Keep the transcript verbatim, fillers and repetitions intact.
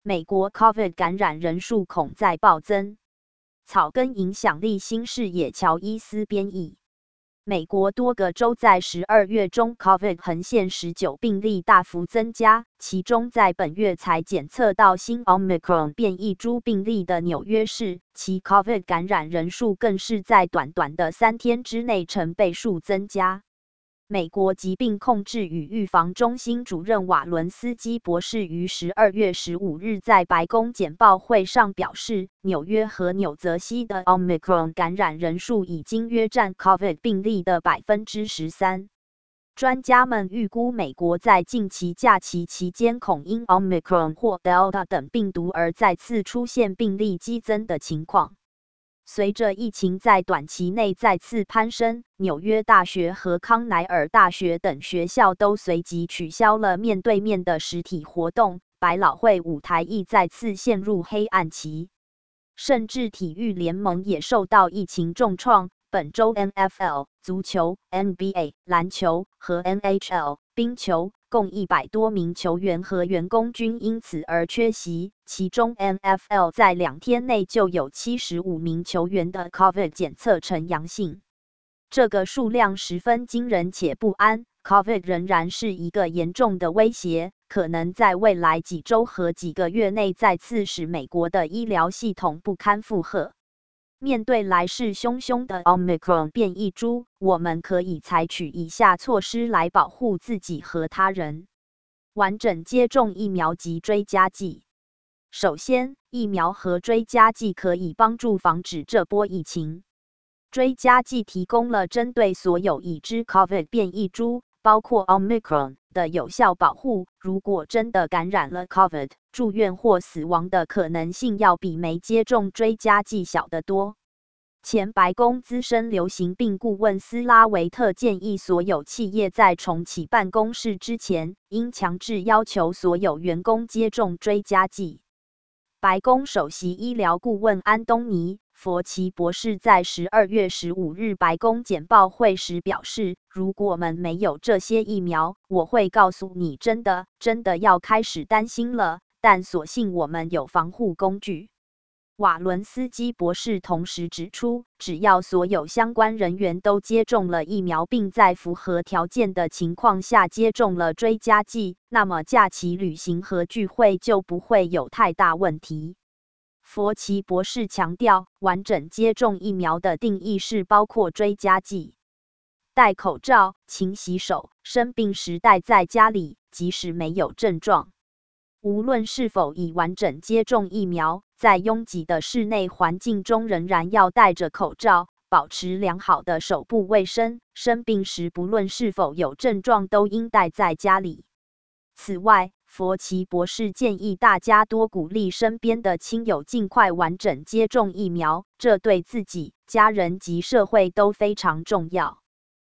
美国 COVID 感染人数恐再暴增。草根影响力新视野乔伊斯编译。美国多个州在十二月中 COVID 横线十九病例大幅增加，其中在本月才检测到新 Omicron 变异株病例的纽约市，其 COVID 感染人数更是在短短的三天之内成倍数增加。美国疾病控制与预防中心主任瓦伦斯基博士于十二月十五日在白宫简报会上表示，纽约和纽泽西的 Omicron 感染人数已经约占 COVID 病例的 百分之十三。专家们预估美国在近期假期期间恐因 Omicron 或 Delta 等病毒而再次出现病例激增的情况。随着疫情在短期内再次攀升，纽约大学和康奈尔大学等学校都随即取消了面对面的实体活动，百老汇舞台亦再次陷入黑暗期。甚至体育联盟也受到疫情重创，本周 N F L、足球、N B A、篮球和 N H L、冰球共一百多名球员和员工均因此而缺席，其中 N F L 在两天内就有七十五名球员的 COVID 检测呈阳性。这个数量十分惊人且不安， COVID 仍然是一个严重的威胁，可能在未来几周和几个月内再次使美国的医疗系统不堪负荷。面对来势汹汹的 Omicron 变异株，我们可以采取以下措施来保护自己和他人。完整接种疫苗及追加剂。首先，疫苗和追加剂可以帮助防止这波疫情。追加剂提供了针对所有已知 COVID 变异株，包括 Omicron 的有效保护。如果真的感染了 COVID， 住院或死亡的可能性要比没接种追加剂小得多。前白宫资深流行病顾问斯拉维特建议所有企业在重启办公室之前，应强制要求所有员工接种追加剂。白宫首席医疗顾问安东尼·佛奇博士在十二月十五日白宫简报会时表示，如果我们没有这些疫苗，我会告诉你真的真的要开始担心了，但所幸我们有防护工具。瓦伦斯基博士同时指出，只要所有相关人员都接种了疫苗，并在符合条件的情况下接种了追加剂，那么假期旅行和聚会就不会有太大问题。佛奇博士强调，完整接种疫苗的定义是包括追加剂、戴口罩、勤洗手、生病时待在家里，即使没有症状。无论是否已完整接种疫苗，在拥挤的室内环境中仍然要戴着口罩，保持良好的手部卫生。生病时不论是否有症状，都应待在家里。此外，佛奇博士建议大家多鼓励身边的亲友尽快完整接种疫苗，这对自己、家人及社会都非常重要。